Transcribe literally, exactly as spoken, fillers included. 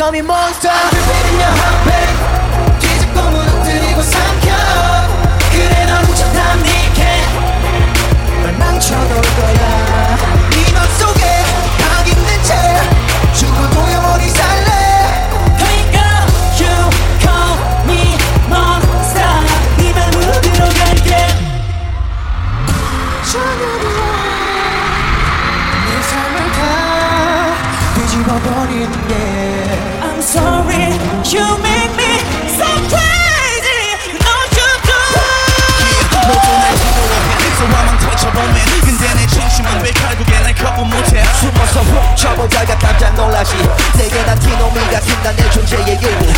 call me monster. I'm repeating your heartbeat. 뒤집고 무너뜨리고 삼켜. 그래 넌 훔쳤단 니게 널 망쳐놓을 거야. 네 맘속에 각 있는 채 죽어도 영원히 살래. Hey girl, you call me monster. 네 맘으로 들어갈게. 내 삶을 다 뒤집어버리는 게 I'm sorry, you make me so crazy. You know you do. 너도 날 부러워해 So I'm untouchable man. 근데 내 진심은 왜 결국에 날 거부 못해. 숨어서 훅 쳐보다가 깜짝 놀라시 내게 난 티노미 같은 난 내 존재의 일부